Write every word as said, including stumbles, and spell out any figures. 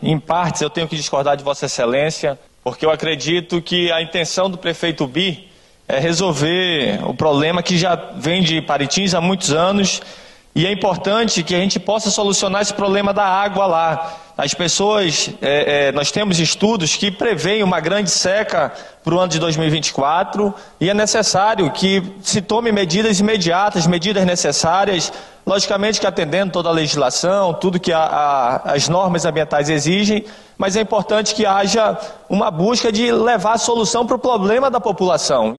em partes eu tenho que discordar de Vossa Excelência, porque eu acredito que a intenção do prefeito Bi é resolver o problema que já vem de Paritins há muitos anos, e é importante que a gente possa solucionar esse problema da água lá. As pessoas, é, é, nós temos estudos que preveem uma grande seca para o ano de dois mil e vinte e quatro, e é necessário que se tome medidas imediatas, medidas necessárias, logicamente que atendendo toda a legislação, tudo que a, a, as normas ambientais exigem, mas é importante que haja uma busca de levar a solução para o problema da população.